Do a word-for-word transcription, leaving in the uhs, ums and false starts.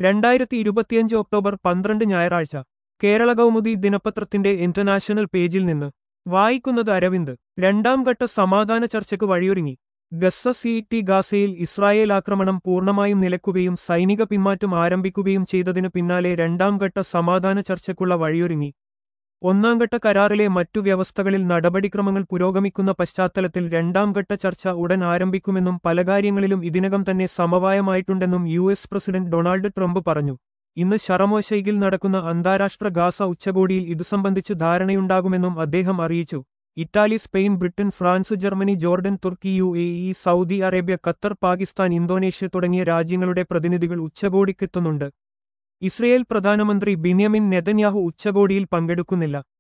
രണ്ടായിരത്തി ഇരുപത്തിയഞ്ച് ഒക്ടോബർ പന്ത്രണ്ട് ഞായറാഴ്ച കേരള കൗമുദി ദിനപത്രത്തിന്റെ ഇന്റർനാഷണൽ പേജിൽ നിന്ന് വായിക്കുന്നത് അരവിന്ദ്. രണ്ടാം ഘട്ട സമാധാന ചർച്ചയ്ക്ക് വഴിയൊരുങ്ങി. ഗസ്സ സിറ്റി ഗാസയിൽ ഇസ്രായേൽ ആക്രമണം പൂർണ്ണമായും നിലയ്ക്കുകയും സൈനിക പിന്മാറ്റം ആരംഭിക്കുകയും ചെയ്തതിനു പിന്നാലെ രണ്ടാം ഘട്ട സമാധാന ചർച്ചയ്ക്കുള്ള വഴിയൊരുങ്ങി. ഒന്നാംഘട്ട കരാറിലെ മറ്റു വ്യവസ്ഥകളിൽ നടപടിക്രമങ്ങൾ പുരോഗമിക്കുന്ന പശ്ചാത്തലത്തിൽ രണ്ടാം ഘട്ട ചർച്ച ഉടൻ ആരംഭിക്കുമെന്നും പല കാര്യങ്ങളിലും ഇതിനകം തന്നെ സമവായമായിട്ടുണ്ടെന്നും U S president Donald Trump പറഞ്ഞു. ഇന്ന് ഷറമോശൈഗിൽ നടക്കുന്ന അന്താരാഷ്ട്ര ഗാസ ഉച്ചകോടിയിൽ ഇതു സംബന്ധിച്ച് ധാരണയുണ്ടാകുമെന്നും അദ്ദേഹം അറിയിച്ചു. Italy, Spain, Britain, France, Germany, Jordan, തുർക്കി, U A E, Saudi Arabia, Qatar, Pakistan, Indonesia തുടങ്ങിയ രാജ്യങ്ങളുടെ പ്രതിനിധികൾ ഉച്ചകോടിക്കെത്തുന്നുണ്ട്. ഇസ്രയേൽ പ്രധാനമന്ത്രി ബിന്യാമിൻ നെതന്യാഹു ഉച്ചകോടിയിൽ പങ്കെടുക്കുന്നില്ല.